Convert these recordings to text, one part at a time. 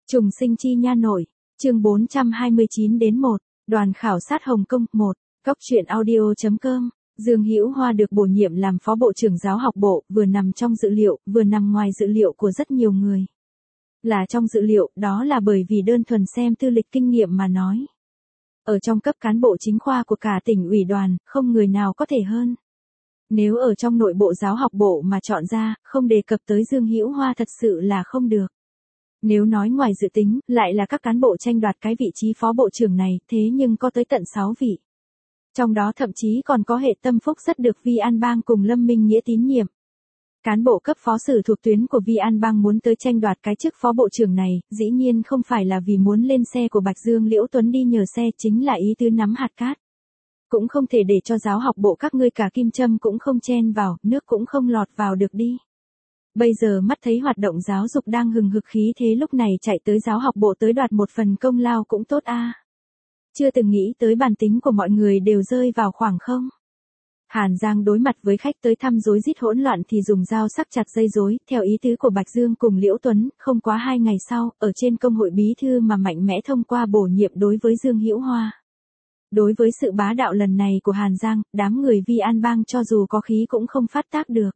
Trùng sinh chi nha nội, chương 429 đến 1, đoàn khảo sát Hồng Kông 1, Cóc truyện audio.com. Dương Hữu Hoa được bổ nhiệm làm Phó Bộ trưởng Giáo học Bộ, vừa nằm trong dự liệu, vừa nằm ngoài dự liệu của rất nhiều người. Là trong dự liệu, đó là bởi vì đơn thuần xem tư lịch kinh nghiệm mà nói. Ở trong cấp cán bộ chính khoa của cả tỉnh ủy đoàn, không người nào có thể hơn. Nếu ở trong nội bộ Giáo học Bộ mà chọn ra, không đề cập tới Dương Hữu Hoa thật sự là không được. Nếu nói ngoài dự tính, lại là các cán bộ tranh đoạt cái vị trí phó bộ trưởng này, thế nhưng có tới tận 6 vị. Trong đó thậm chí còn có Hệ Tâm Phúc rất được Vi An Bang cùng Lâm Minh Nghĩa tín nhiệm. Cán bộ cấp phó sử thuộc tuyến của Vi An Bang muốn tới tranh đoạt cái chức phó bộ trưởng này, dĩ nhiên không phải là vì muốn lên xe của Bạch Dương Liễu Tuấn đi nhờ xe, chính là ý tứ nắm hạt cát. Cũng không thể để cho Giáo học Bộ các ngươi cả kim châm cũng không chen vào, nước cũng không lọt vào được đi. Bây giờ mắt thấy hoạt động giáo dục đang hừng hực khí thế, lúc này chạy tới Giáo học Bộ tới đoạt một phần công lao cũng tốt a. Chưa từng nghĩ tới bản tính của mọi người đều rơi vào khoảng không. Hàn Giang đối mặt với khách tới thăm rối rít hỗn loạn thì dùng dao sắc chặt dây rối, theo ý tứ của Bạch Dương cùng Liễu Tuấn, không quá 2 ngày sau, ở trên công hội bí thư mà mạnh mẽ thông qua bổ nhiệm đối với Dương Hữu Hoa. Đối với sự bá đạo lần này của Hàn Giang, đám người Vi An Bang cho dù có khí cũng không phát tác được.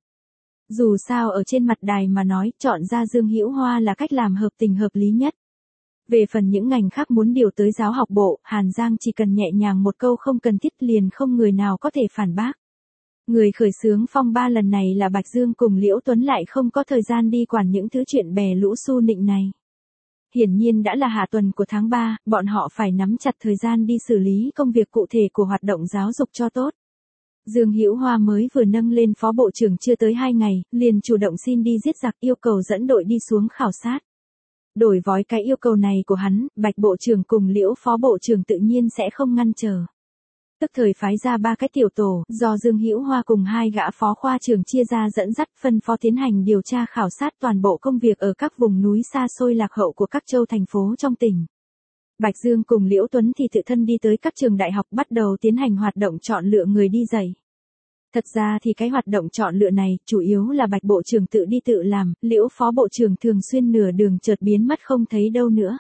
Dù sao ở trên mặt đài mà nói, chọn ra Dương Hữu Hoa là cách làm hợp tình hợp lý nhất. Về phần những ngành khác muốn điều tới Giáo học Bộ, Hàn Giang chỉ cần nhẹ nhàng một câu không cần thiết liền không người nào có thể phản bác. Người khởi xướng phong ba lần này là Bạch Dương cùng Liễu Tuấn lại không có thời gian đi quản những thứ chuyện bè lũ xu nịnh này. Hiển nhiên đã là hạ tuần của tháng 3, bọn họ phải nắm chặt thời gian đi xử lý công việc cụ thể của hoạt động giáo dục cho tốt. Dương Hữu Hoa mới vừa nâng lên phó bộ trưởng chưa tới 2 ngày, liền chủ động xin đi giết giặc, yêu cầu dẫn đội đi xuống khảo sát. Đổi vói cái yêu cầu này của hắn, Bạch bộ trưởng cùng Liễu phó bộ trưởng tự nhiên sẽ không ngăn trở. Tức thời phái ra 3 cái tiểu tổ, do Dương Hữu Hoa cùng 2 gã phó khoa trưởng chia ra dẫn dắt phân phó tiến hành điều tra khảo sát toàn bộ công việc ở các vùng núi xa xôi lạc hậu của các châu thành phố trong tỉnh. Bạch Dương cùng Liễu Tuấn thì tự thân đi tới các trường đại học bắt đầu tiến hành hoạt động chọn lựa người đi dạy. Thật ra thì cái hoạt động chọn lựa này, chủ yếu là Bạch bộ trưởng tự đi tự làm, Liễu phó bộ trưởng thường xuyên nửa đường chợt biến mất không thấy đâu nữa.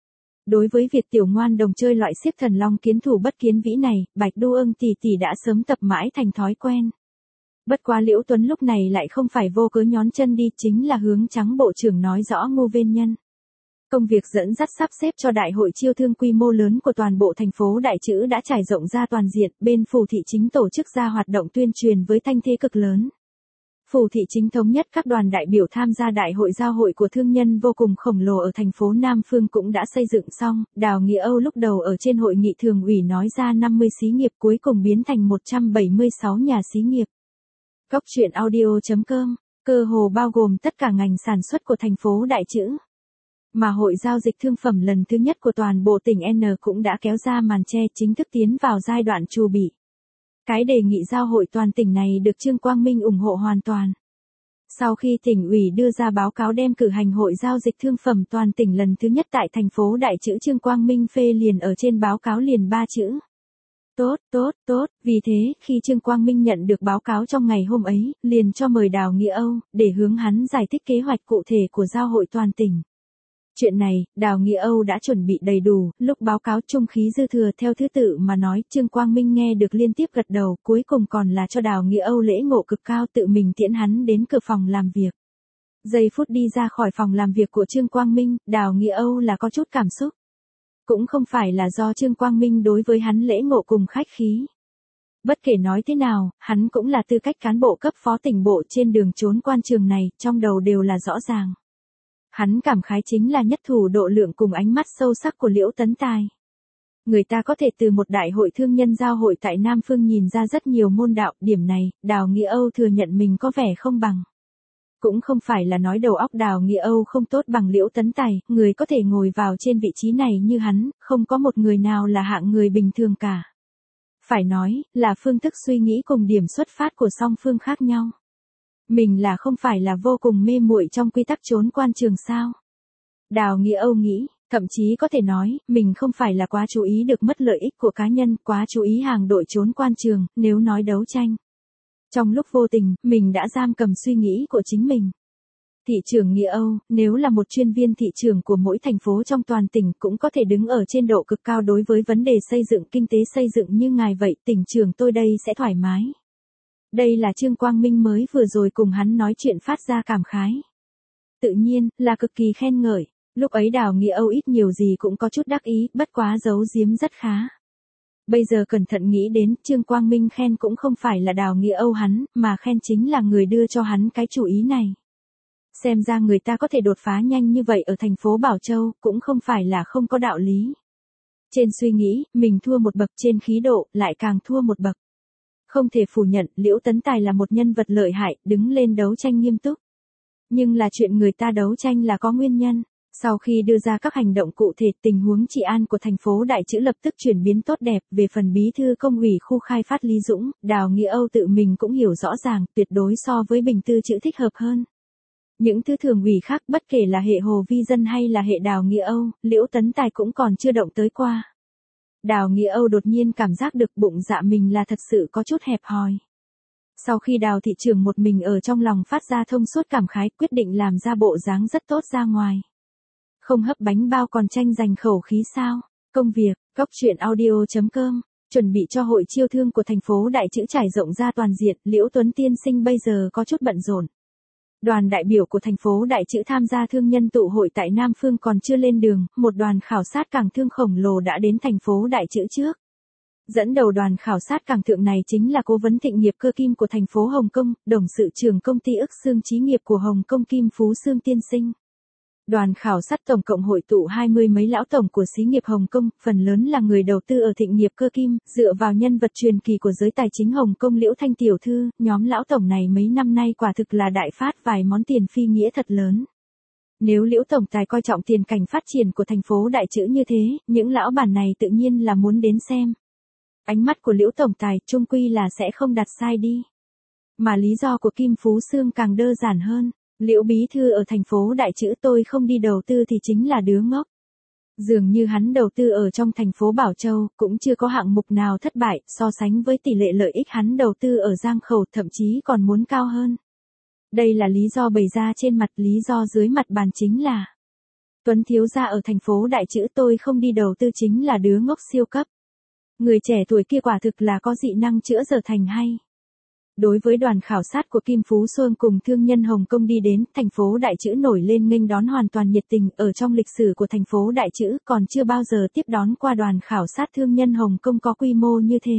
Đối với việc tiểu ngoan đồng chơi loại xiếc thần long kiến thủ bất kiến vĩ này, Bạch Đô Ưng tỷ tỷ đã sớm tập mãi thành thói quen. Bất quá Liễu Tuấn lúc này lại không phải vô cớ nhón chân đi, chính là hướng Trắng bộ trưởng nói rõ Ngô Vên Nhân. Công việc dẫn dắt sắp xếp cho đại hội chiêu thương quy mô lớn của toàn bộ thành phố Đại Trữ đã trải rộng ra toàn diện, bên phủ thị chính tổ chức ra hoạt động tuyên truyền với thanh thế cực lớn. Phủ thị chính thống nhất các đoàn đại biểu tham gia đại hội giao hội của thương nhân vô cùng khổng lồ ở thành phố Nam Phương cũng đã xây dựng xong. Đào Nghĩa Âu lúc đầu ở trên hội nghị thường ủy nói ra 50 xí nghiệp cuối cùng biến thành 176 nhà xí nghiệp. Cóc truyện audio.com, cơ hồ bao gồm tất cả ngành sản xuất của thành phố Đại Trữ. Mà hội giao dịch thương phẩm lần thứ nhất của toàn bộ tỉnh N cũng đã kéo ra màn che, chính thức tiến vào giai đoạn chu bị. Cái đề nghị giao hội toàn tỉnh này được Trương Quang Minh ủng hộ hoàn toàn. Sau khi tỉnh ủy đưa ra báo cáo đem cử hành hội giao dịch thương phẩm toàn tỉnh lần thứ nhất tại thành phố Đại Trữ, Trương Quang Minh phê liền ở trên báo cáo liền 3 chữ. Tốt, tốt, tốt, vì thế, khi Trương Quang Minh nhận được báo cáo trong ngày hôm ấy, liền cho mời Đào Nghĩa Âu, để hướng hắn giải thích kế hoạch cụ thể của giao hội toàn tỉnh. Chuyện này, Đào Nghĩa Âu đã chuẩn bị đầy đủ, lúc báo cáo trung khí dư thừa theo thứ tự mà nói, Trương Quang Minh nghe được liên tiếp gật đầu, cuối cùng còn là cho Đào Nghĩa Âu lễ ngộ cực cao, tự mình tiễn hắn đến cửa phòng làm việc. Giây phút đi ra khỏi phòng làm việc của Trương Quang Minh, Đào Nghĩa Âu là có chút cảm xúc. Cũng không phải là do Trương Quang Minh đối với hắn lễ ngộ cùng khách khí. Bất kể nói thế nào, hắn cũng là tư cách cán bộ cấp phó tỉnh bộ, trên đường trốn quan trường này, trong đầu đều là rõ ràng. Hắn cảm khái chính là nhất thủ độ lượng cùng ánh mắt sâu sắc của Liễu Tấn Tài. Người ta có thể từ một đại hội thương nhân giao hội tại Nam Phương nhìn ra rất nhiều môn đạo, điểm này, Đào Nghĩa Âu thừa nhận mình có vẻ không bằng. Cũng không phải là nói đầu óc Đào Nghĩa Âu không tốt bằng Liễu Tấn Tài, người có thể ngồi vào trên vị trí này như hắn, không có một người nào là hạng người bình thường cả. Phải nói, là phương thức suy nghĩ cùng điểm xuất phát của song phương khác nhau. Mình là không phải là vô cùng mê muội trong quy tắc trốn quan trường sao? Đào Nghĩa Âu nghĩ, thậm chí có thể nói, mình không phải là quá chú ý được mất lợi ích của cá nhân, quá chú ý hàng đội trốn quan trường, nếu nói đấu tranh. Trong lúc vô tình, mình đã giam cầm suy nghĩ của chính mình. Thị trưởng Nghĩa Âu, nếu là một chuyên viên thị trường của mỗi thành phố trong toàn tỉnh cũng có thể đứng ở trên độ cực cao đối với vấn đề xây dựng kinh tế xây dựng như ngài vậy, tỉnh trưởng tôi đây sẽ thoải mái. Đây là Trương Quang Minh mới vừa rồi cùng hắn nói chuyện phát ra cảm khái. Tự nhiên, là cực kỳ khen ngợi. Lúc ấy Đào Nghĩa Âu ít nhiều gì cũng có chút đắc ý, bất quá giấu giếm rất khá. Bây giờ cẩn thận nghĩ đến, Trương Quang Minh khen cũng không phải là Đào Nghĩa Âu hắn, mà khen chính là người đưa cho hắn cái chủ ý này. Xem ra người ta có thể đột phá nhanh như vậy ở thành phố Bảo Châu, cũng không phải là không có đạo lý. Trên suy nghĩ, mình thua một bậc, trên khí độ, lại càng thua một bậc. Không thể phủ nhận, Liễu Tấn Tài là một nhân vật lợi hại, đứng lên đấu tranh nghiêm túc. Nhưng là chuyện người ta đấu tranh là có nguyên nhân. Sau khi đưa ra các hành động cụ thể, tình huống trị an của thành phố Đại Chữ lập tức chuyển biến tốt đẹp. Về phần bí thư công ủy khu khai phát Lý Dũng, Đào Nghĩa Âu tự mình cũng hiểu rõ ràng, tuyệt đối so với Bình Tư Chữ thích hợp hơn. Những thứ thường ủy khác, bất kể là hệ Hồ Vi Dân hay là hệ Đào Nghĩa Âu, Liễu Tấn Tài cũng còn chưa động tới qua. Đào Nghĩa Âu đột nhiên cảm giác được bụng dạ mình là thật sự có chút hẹp hòi. Sau khi Đào thị trưởng một mình ở trong lòng phát ra thông suốt cảm khái, quyết định làm ra bộ dáng rất tốt ra ngoài. Không hấp bánh bao còn tranh giành khẩu khí sao? Công việc, góc truyện audio.com, chuẩn bị cho hội chiêu thương của thành phố Đại Chữ trải rộng ra toàn diện, Liễu Tuấn tiên sinh bây giờ có chút bận rộn. Đoàn đại biểu của thành phố Đại Chữ tham gia thương nhân tụ hội tại Nam Phương còn chưa lên đường, một đoàn khảo sát cảng thương khổng lồ đã đến thành phố Đại Chữ trước. Dẫn đầu đoàn khảo sát cảng thượng này chính là cố vấn Thịnh nghiệp Cơ Kim của thành phố Hồng Kông,董sự trưởng công ty ức xương trí nghiệp của Hồng Kông Kim Phú Sương tiên sinh. Đoàn khảo sát tổng cộng hội tụ 20 mấy lão tổng của xí nghiệp Hồng Kông, phần lớn là người đầu tư ở Thịnh nghiệp Cơ Kim, dựa vào nhân vật truyền kỳ của giới tài chính Hồng Kông Liễu Thanh tiểu thư, nhóm lão tổng này mấy năm nay quả thực là đại phát vài món tiền phi nghĩa thật lớn. Nếu Liễu tổng tài coi trọng tiền cảnh phát triển của thành phố Đại Chữ như thế, những lão bản này tự nhiên là muốn đến xem. Ánh mắt của Liễu tổng tài chung quy là sẽ không đặt sai đi. Mà lý do của Kim Phú Sương càng đơn giản hơn. Liễu bí thư ở thành phố Đại Chữ tôi không đi đầu tư thì chính là đứa ngốc. Dường như hắn đầu tư ở trong thành phố Bảo Châu, cũng chưa có hạng mục nào thất bại, so sánh với tỷ lệ lợi ích hắn đầu tư ở Giang Khẩu thậm chí còn muốn cao hơn. Đây là lý do bày ra trên mặt, lý do dưới mặt bàn chính là Tuấn thiếu gia ở thành phố Đại Chữ tôi không đi đầu tư chính là đứa ngốc siêu cấp. Người trẻ tuổi kia quả thực là có dị năng chữa dở thành hay. Đối với đoàn khảo sát của Kim Phú Xuân cùng thương nhân Hồng Kông đi đến, thành phố Đại Chữ nổi lên nghênh đón hoàn toàn nhiệt tình, ở trong lịch sử của thành phố Đại Chữ còn chưa bao giờ tiếp đón qua đoàn khảo sát thương nhân Hồng Kông có quy mô như thế.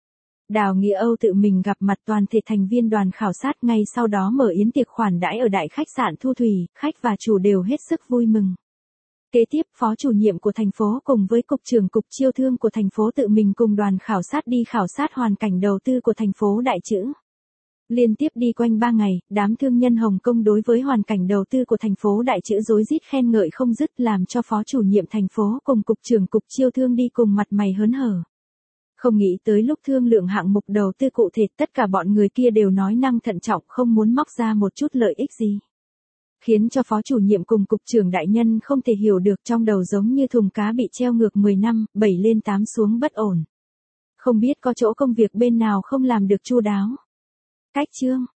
Đào Nghĩa Âu tự mình gặp mặt toàn thể thành viên đoàn khảo sát, ngay sau đó mở yến tiệc khoản đãi ở đại khách sạn Thu Thủy, khách và chủ đều hết sức vui mừng. Kế tiếp, phó chủ nhiệm của thành phố cùng với cục trưởng cục chiêu thương của thành phố tự mình cùng đoàn khảo sát đi khảo sát hoàn cảnh đầu tư của thành phố Đại Chữ. Liên tiếp đi quanh 3 ngày, đám thương nhân Hồng Kông đối với hoàn cảnh đầu tư của thành phố Đại Chữ rối rít khen ngợi không dứt, làm cho phó chủ nhiệm thành phố cùng cục trưởng cục chiêu thương đi cùng mặt mày hớn hở. Không nghĩ tới lúc thương lượng hạng mục đầu tư cụ thể, tất cả bọn người kia đều nói năng thận trọng, không muốn móc ra một chút lợi ích gì. Khiến cho phó chủ nhiệm cùng cục trưởng đại nhân không thể hiểu được, trong đầu giống như thùng cá bị treo ngược 10 năm, 7 lên 8 xuống bất ổn. Không biết có chỗ công việc bên nào không làm được chu đáo. Cách chương